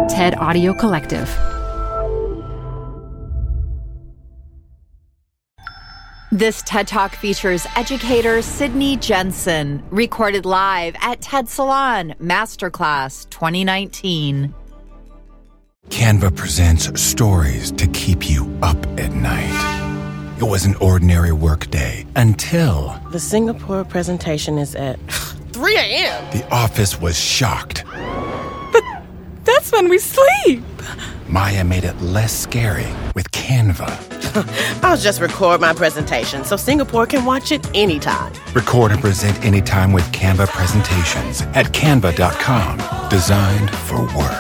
TED Audio Collective. This TED Talk features educator Sydney Jensen, recorded live at TED Salon Masterclass 2019. Canva presents stories to keep you up at night. It was an ordinary workday until... The Singapore presentation is at 3 a.m. The office was shocked. But that's when we sleep. Maya made it less scary with Canva. I'll just record my presentation so Singapore can watch it anytime. Record and present anytime with Canva presentations at canva.com. Designed for work.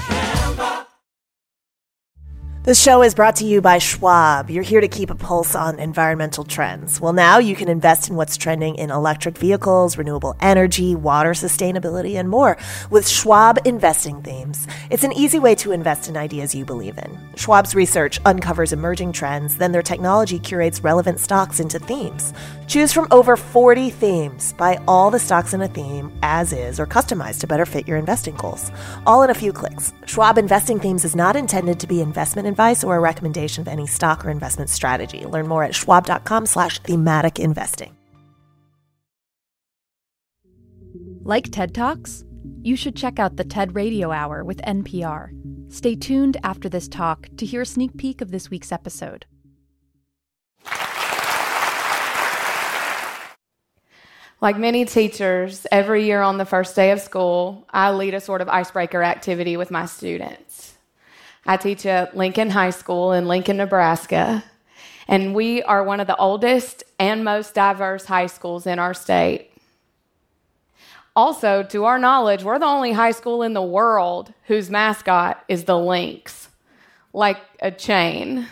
This show is brought to you by Schwab. You're here to keep a pulse on environmental trends. Well, now you can invest in what's trending in electric vehicles, renewable energy, water sustainability, and more with Schwab Investing Themes. It's an easy way to invest in ideas you believe in. Schwab's research uncovers emerging trends, then their technology curates relevant stocks into themes. Choose from over 40 themes. Buy all the stocks in a theme as is or customized to better fit your investing goals. All in a few clicks. Schwab Investing Themes is not intended to be investment advice or a recommendation of any stock or investment strategy. Learn more at schwab.com/thematic investing. Like TED Talks? You should check out the TED Radio Hour with NPR. Stay tuned after this talk to hear a sneak peek of this week's episode. Like many teachers, every year on the first day of school, I lead a sort of icebreaker activity with my students. I teach at Lincoln High School in Lincoln, Nebraska, and we are one of the oldest and most diverse high schools in our state. Also, to our knowledge, we're the only high school in the world whose mascot is the lynx, like a chain.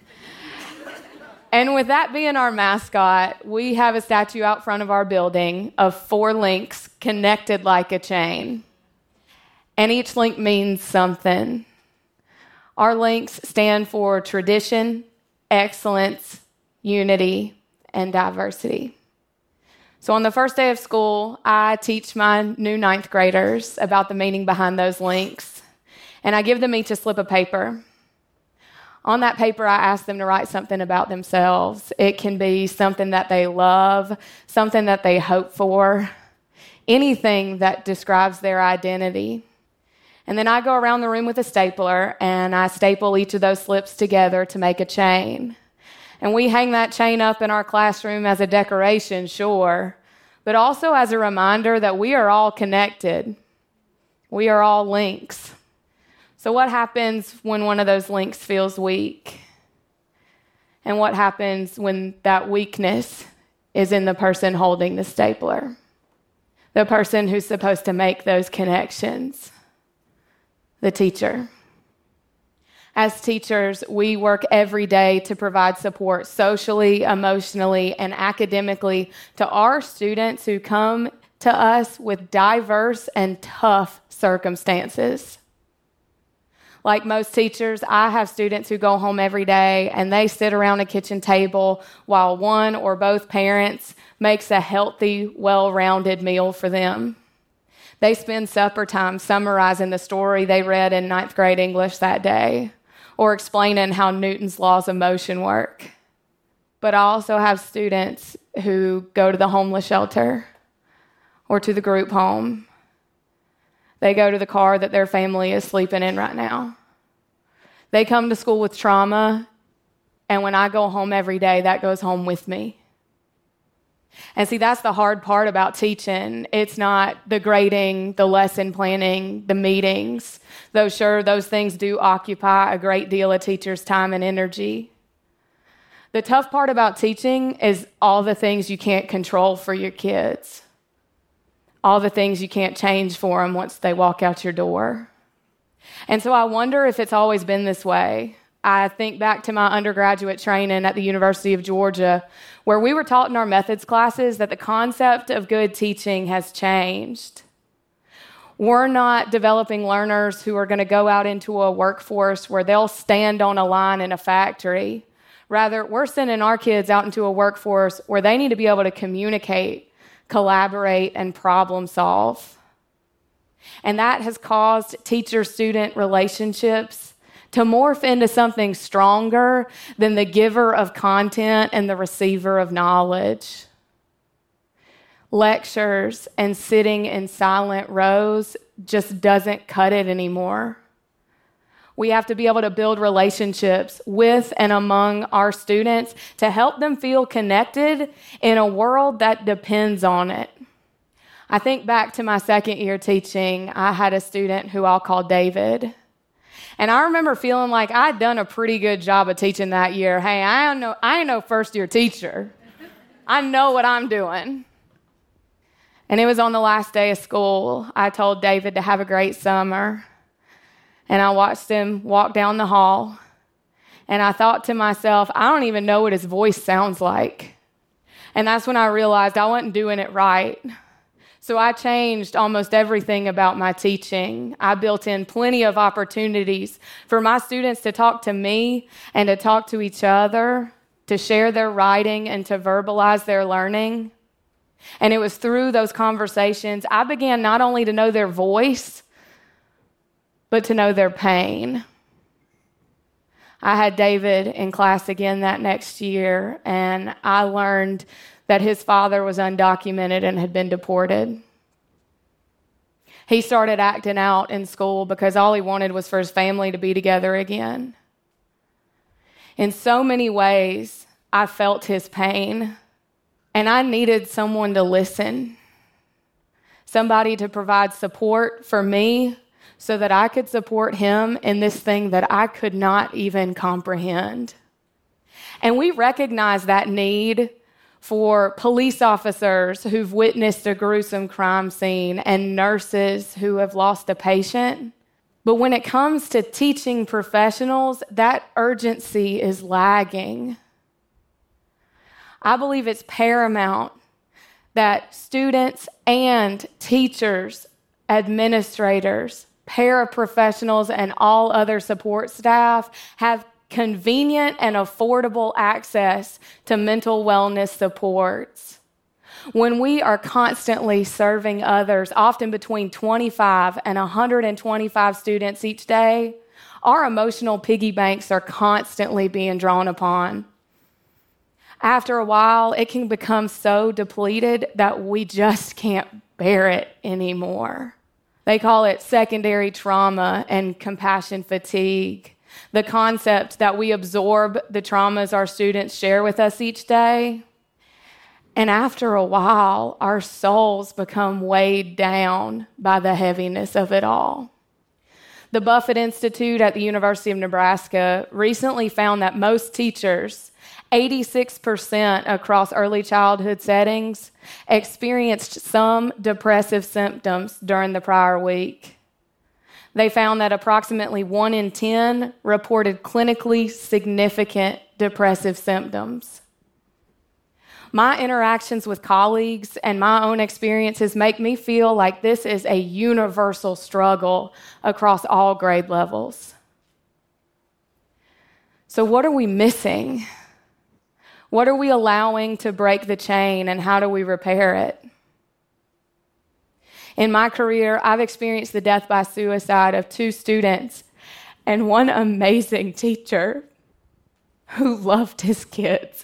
And with that being our mascot, we have a statue out front of our building of 4 lynx connected like a chain. And each link means something. Our links stand for tradition, excellence, unity, and diversity. So on the first day of school, I teach my new 9th graders about the meaning behind those links. And I give them each a slip of paper. On that paper, I ask them to write something about themselves. It can be something that they love, something that they hope for, anything that describes their identity. And then I go around the room with a stapler, and I staple each of those slips together to make a chain. And we hang that chain up in our classroom as a decoration, sure, but also as a reminder that we are all connected. We are all links. So what happens when one of those links feels weak? And what happens when that weakness is in the person holding the stapler? The person who's supposed to make those connections? The teacher. As teachers, we work every day to provide support socially, emotionally, and academically to our students who come to us with diverse and tough circumstances. Like most teachers, I have students who go home every day and they sit around a kitchen table while one or both parents makes a healthy, well-rounded meal for them. They spend supper time summarizing the story they read in 9th grade English that day or explaining how Newton's laws of motion work. But I also have students who go to the homeless shelter or to the group home. They go to the car that their family is sleeping in right now. They come to school with trauma, and when I go home every day, that goes home with me. And see, that's the hard part about teaching. It's not the grading, the lesson planning, the meetings. Though sure, those things do occupy a great deal of teachers' time and energy. The tough part about teaching is all the things you can't control for your kids. All the things you can't change for them once they walk out your door. And so I wonder if it's always been this way. I think back to my undergraduate training at the University of Georgia, where we were taught in our methods classes that the concept of good teaching has changed. We're not developing learners who are going to go out into a workforce where they'll stand on a line in a factory. Rather, we're sending our kids out into a workforce where they need to be able to communicate, collaborate, and problem solve. And that has caused teacher-student relationships to morph into something stronger than the giver of content and the receiver of knowledge. Lectures and sitting in silent rows just doesn't cut it anymore. We have to be able to build relationships with and among our students to help them feel connected in a world that depends on it. I think back to my second year teaching, I had a student who I'll call David. And I remember feeling like I'd done a pretty good job of teaching that year. Hey, I ain't no first year teacher. I know what I'm doing. And it was on the last day of school. I told David to have a great summer. And I watched him walk down the hall. And I thought to myself, I don't even know what his voice sounds like. And that's when I realized I wasn't doing it right. So I changed almost everything about my teaching. I built in plenty of opportunities for my students to talk to me and to talk to each other, to share their writing and to verbalize their learning. And it was through those conversations I began not only to know their voice, but to know their pain. I had David in class again that next year, and I learned that his father was undocumented and had been deported. He started acting out in school because all he wanted was for his family to be together again. In so many ways, I felt his pain, and I needed someone to listen, somebody to provide support for me so that I could support him in this thing that I could not even comprehend. And we recognize that need for police officers who've witnessed a gruesome crime scene and nurses who have lost a patient. But when it comes to teaching professionals, that urgency is lagging. I believe it's paramount that students and teachers, administrators, paraprofessionals, and all other support staff have convenient and affordable access to mental wellness supports. When we are constantly serving others, often between 25 and 125 students each day, our emotional piggy banks are constantly being drawn upon. After a while, it can become so depleted that we just can't bear it anymore. They call it secondary trauma and compassion fatigue. The concept that we absorb the traumas our students share with us each day. And after a while, our souls become weighed down by the heaviness of it all. The Buffett Institute at the University of Nebraska recently found that most teachers, 86% across early childhood settings, experienced some depressive symptoms during the prior week. They found that approximately 1 in 10 reported clinically significant depressive symptoms. My interactions with colleagues and my own experiences make me feel like this is a universal struggle across all grade levels. So what are we missing? What are we allowing to break the chain, and how do we repair it? In my career, I've experienced the death by suicide of 2 students and 1 amazing teacher who loved his kids.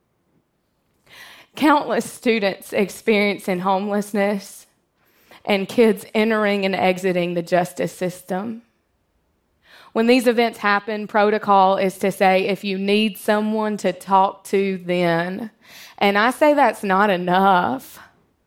Countless students experiencing homelessness and kids entering and exiting the justice system. When these events happen, protocol is to say, if you need someone to talk to, then. And I say that's not enough.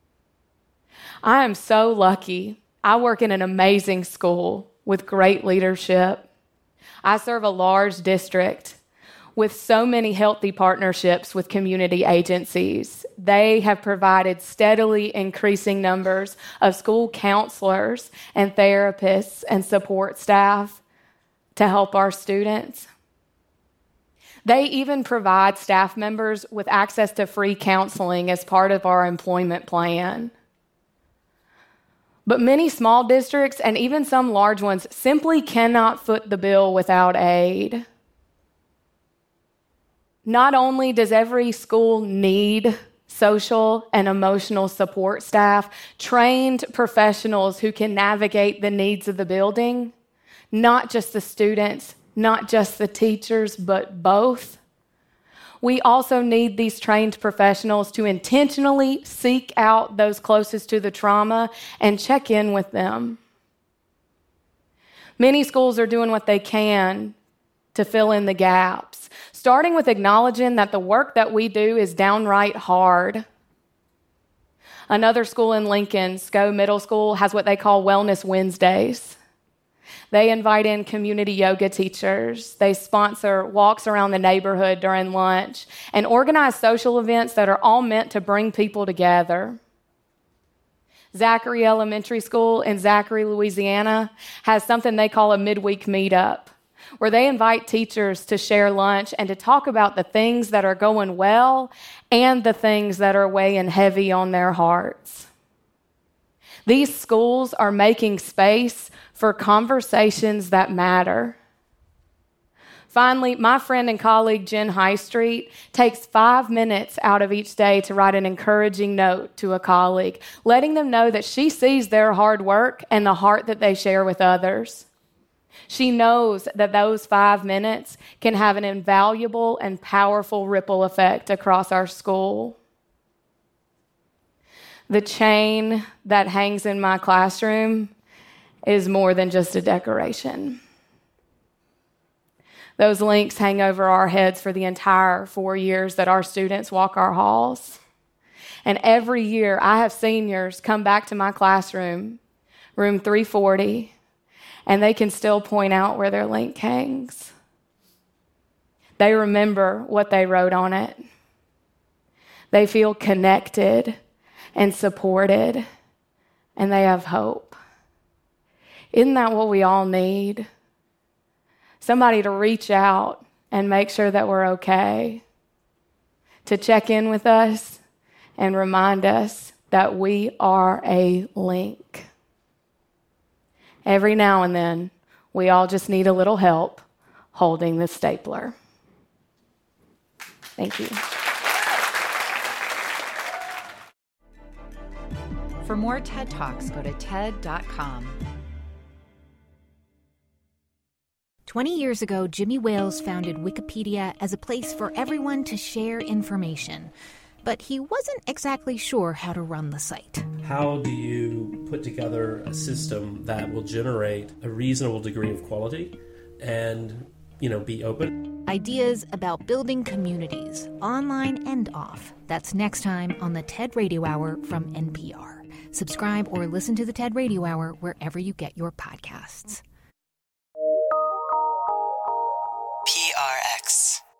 I am so lucky. I work in an amazing school with great leadership. I serve a large district with so many healthy partnerships with community agencies. They have provided steadily increasing numbers of school counselors and therapists and support staff to help our students. They even provide staff members with access to free counseling as part of our employment plan. But many small districts and even some large ones simply cannot foot the bill without aid. Not only does every school need social and emotional support staff, trained professionals who can navigate the needs of the building, not just the students, not just the teachers, but both. We also need these trained professionals to intentionally seek out those closest to the trauma and check in with them. Many schools are doing what they can to fill in the gaps, starting with acknowledging that the work that we do is downright hard. Another school in Lincoln, SCO Middle School, has what they call Wellness Wednesdays. They invite in community yoga teachers. They sponsor walks around the neighborhood during lunch and organize social events that are all meant to bring people together. Zachary Elementary School in Zachary, Louisiana, has something they call a midweek meetup, where they invite teachers to share lunch and to talk about the things that are going well and the things that are weighing heavy on their hearts. These schools are making space for conversations that matter. Finally, my friend and colleague Jen Highstreet takes 5 minutes out of each day to write an encouraging note to a colleague, letting them know that she sees their hard work and the heart that they share with others. She knows that those 5 minutes can have an invaluable and powerful ripple effect across our school. The chain that hangs in my classroom is more than just a decoration. Those links hang over our heads for the entire 4 years that our students walk our halls. And every year I have seniors come back to my classroom, room 340, and they can still point out where their link hangs. They remember what they wrote on it. They feel connected and supported, and they have hope. Isn't that what we all need? Somebody to reach out and make sure that we're okay, to check in with us and remind us that we are a link. Every now and then, we all just need a little help holding the stapler. Thank you. For more TED Talks, go to TED.com. 20 years ago, Jimmy Wales founded Wikipedia as a place for everyone to share information. But he wasn't exactly sure how to run the site. How do you put together a system that will generate a reasonable degree of quality and, be open? Ideas about building communities, online and off. That's next time on the TED Radio Hour from NPR. Subscribe or listen to the TED Radio Hour wherever you get your podcasts. PRX.